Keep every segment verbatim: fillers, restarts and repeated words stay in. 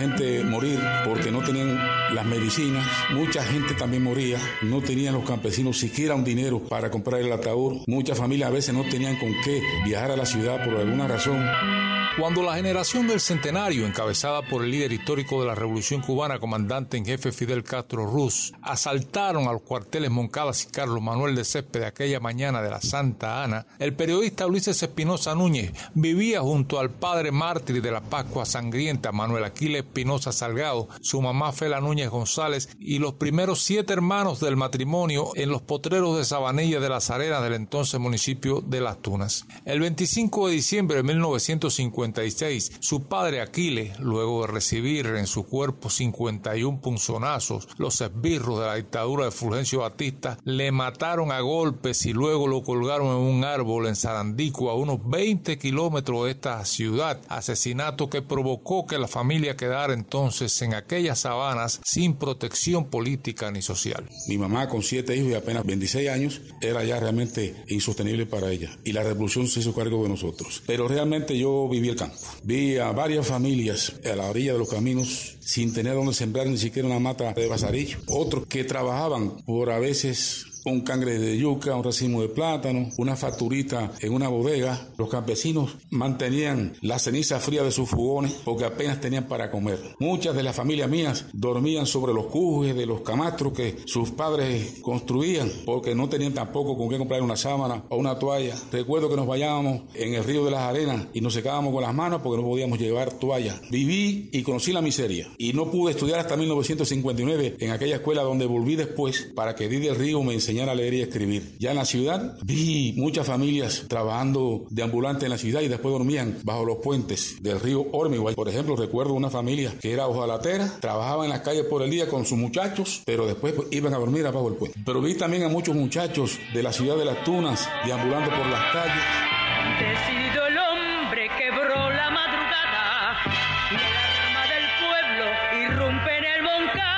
gente morir porque no tenían las medicinas, mucha gente también moría, no tenían los campesinos siquiera un dinero para comprar el ataúd, muchas familias a veces no tenían con qué viajar a la ciudad por alguna razón. Cuando la generación del centenario, encabezada por el líder histórico de la Revolución Cubana, comandante en jefe Fidel Castro Ruz, asaltaron a los cuarteles Moncadas y Carlos Manuel de Céspedes aquella mañana de la Santa Ana, el periodista Ulises Espinosa Núñez vivía junto al padre mártir de la Pascua Sangrienta, Manuel Aquiles Espinosa Salgado, su mamá Fela Núñez González y los primeros siete hermanos del matrimonio en los potreros de Sabanilla de las Arenas del entonces municipio de Las Tunas. El veinticinco de diciembre de mil novecientos cincuenta y seis, su padre Aquiles, luego de recibir en su cuerpo cincuenta y un punzonazos, los esbirros de la dictadura de Fulgencio Batista, le mataron a golpes y luego lo colgaron en un árbol en Sarandico, a unos veinte kilómetros de esta ciudad, asesinato que provocó que la familia quedara entonces en aquellas sabanas sin protección política ni social. Mi mamá, con siete hijos y apenas veintiséis años, era ya realmente insostenible para ella, y la revolución se hizo cargo de nosotros. Pero realmente yo viví el campo. Vi a varias familias a la orilla de los caminos sin tener donde sembrar ni siquiera una mata de basarillo. Otros que trabajaban por a veces un cangre de yuca, un racimo de plátano, una facturita en una bodega. Los campesinos mantenían la ceniza fría de sus fogones porque apenas tenían para comer. Muchas de las familias mías dormían sobre los cujes de los camastros que sus padres construían porque no tenían tampoco con qué comprar una sábana o una toalla. Recuerdo que nos bañábamos en el río de las Arenas y nos secábamos con las manos porque no podíamos llevar toalla. Viví y conocí la miseria y no pude estudiar hasta mil novecientos cincuenta y nueve en aquella escuela donde volví después para que Didi del Río me enseñara a leer y escribir. Ya en la ciudad vi muchas familias trabajando de ambulante en la ciudad y después dormían bajo los puentes del río Órmigua. Por ejemplo, recuerdo una familia que era ojalatera, trabajaba en las calles por el día con sus muchachos, pero después pues, iban a dormir abajo del puente. Pero vi también a muchos muchachos de la ciudad de Las Tunas deambulando por las calles. Decidido el hombre quebró la madrugada y el alma del pueblo irrumpe en el Moncada.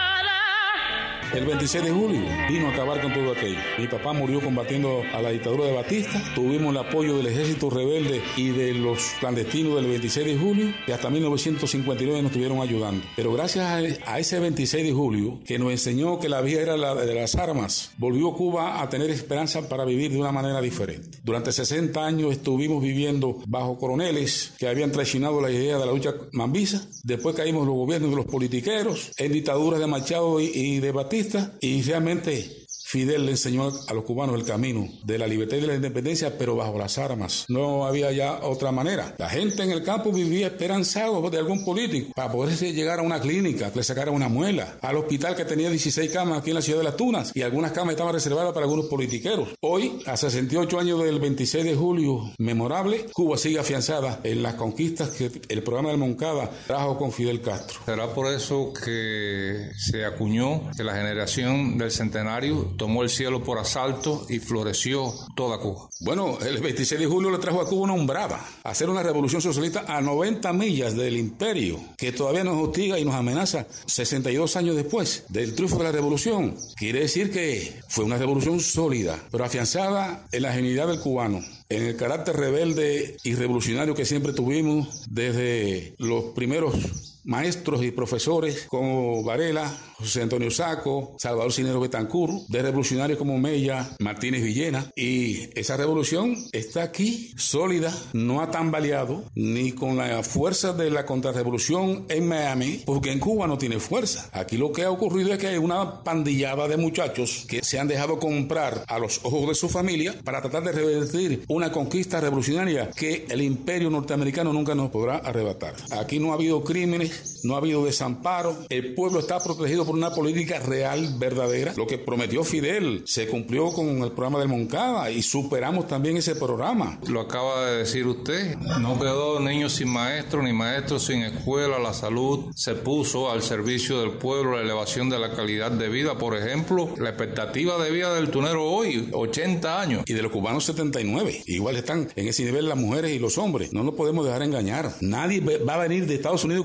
El veintiséis de julio vino a acabar con todo aquello. Mi papá murió combatiendo a la dictadura de Batista. Tuvimos el apoyo del ejército rebelde y de los clandestinos del veintiséis de julio, que hasta mil novecientos cincuenta y nueve nos estuvieron ayudando. Pero gracias a ese veintiséis de julio, que nos enseñó que la vía era la de las armas, volvió Cuba a tener esperanza para vivir de una manera diferente. Durante sesenta años estuvimos viviendo bajo coroneles que habían traicionado la idea de la lucha mambisa. Después caímos los gobiernos de los politiqueros, en dictaduras de Machado y, y de Batista. Y realmente Fidel le enseñó a los cubanos el camino de la libertad y de la independencia, pero bajo las armas. No había ya otra manera. La gente en el campo vivía esperanzado de algún político para poderse llegar a una clínica, que le sacara una muela, al hospital que tenía dieciséis camas aquí en la ciudad de Las Tunas, y algunas camas estaban reservadas para algunos politiqueros. Hoy, a sesenta y ocho años del veintiséis de julio memorable, Cuba sigue afianzada en las conquistas que el programa del Moncada trajo con Fidel Castro. ¿Será por eso que se acuñó que la generación del centenario tomó el cielo por asalto y floreció toda Cuba? Bueno, el veintiséis de julio le trajo a Cuba una hombrada, hacer una revolución socialista a noventa millas del imperio, que todavía nos hostiga y nos amenaza sesenta y dos años después del triunfo de la revolución. Quiere decir que fue una revolución sólida, pero afianzada en la genialidad del cubano, en el carácter rebelde y revolucionario que siempre tuvimos desde los primeros maestros y profesores como Varela, José Antonio Saco, Salvador Cinero Betancur, de revolucionarios como Mella, Martínez Villena, y esa revolución está aquí, sólida, no ha tambaleado, ni con la fuerza de la contrarrevolución en Miami, porque en Cuba no tiene fuerza. Aquí lo que ha ocurrido es que hay una pandillada de muchachos que se han dejado comprar a los ojos de su familia para tratar de revertir una conquista revolucionaria que el imperio norteamericano nunca nos podrá arrebatar. Aquí no ha habido crímenes, no ha habido desamparo, el pueblo está protegido por una política real, verdadera. Lo que prometió Fidel se cumplió con el programa del Moncada y superamos también ese programa. Lo acaba de decir usted, no quedó niños sin maestro ni maestros sin escuela, la salud se puso al servicio del pueblo, la elevación de la calidad de vida, por ejemplo, la expectativa de vida del tunero hoy, ochenta años. Y de los cubanos setenta y nueve, igual están en ese nivel las mujeres y los hombres, no nos podemos dejar engañar. Nadie va a venir de Estados Unidos con un programa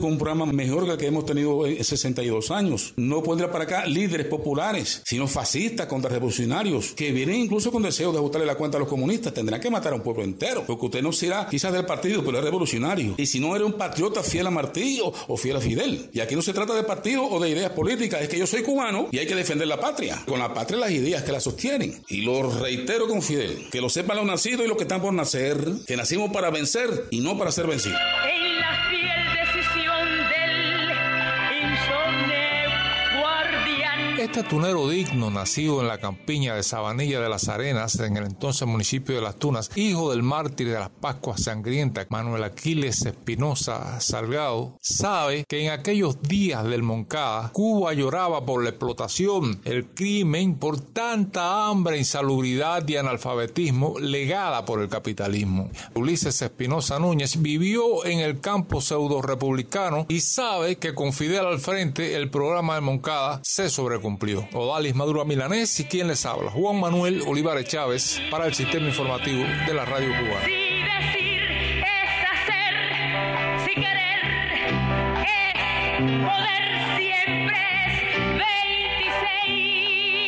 panorama mejor que el que hemos tenido en sesenta y dos años. No pondrá para acá líderes populares, sino fascistas, contrarrevolucionarios, que vienen incluso con deseo de ajustarle la cuenta a los comunistas. Tendrán que matar a un pueblo entero, porque usted no será quizás del partido, pero es revolucionario. Y si no era un patriota fiel a Martí o, o fiel a Fidel. Y aquí no se trata de partido o de ideas políticas, es que yo soy cubano y hay que defender la patria. Con la patria las ideas que la sostienen. Y lo reitero con Fidel, que lo sepan los nacidos y los que están por nacer, que nacimos para vencer y no para ser vencidos. En la fiel decisión del insomne guardián. Este tunero digno, nacido en la campiña de Sabanilla de las Arenas, en el entonces municipio de Las Tunas, hijo del mártir de las Pascuas Sangrientas, Manuel Aquiles Espinosa Salgado, sabe que en aquellos días del Moncada, Cuba lloraba por la explotación, el crimen, por tanta hambre, insalubridad y analfabetismo legada por el capitalismo. Ulises Espinosa Núñez vivió en el campo pseudo republicano y sabe que con Fidel al frente el programa de Moncada se sobrecumplió. Odalis Maduro Milanés y quien les habla, Juan Manuel Olivares Chávez, para el Sistema Informativo de la Radio Cubana. Si decir es hacer, si querer es poder, siempre es veintiséis.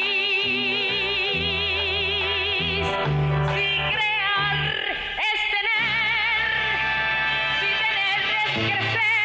Si crear es tener, si tener es crecer.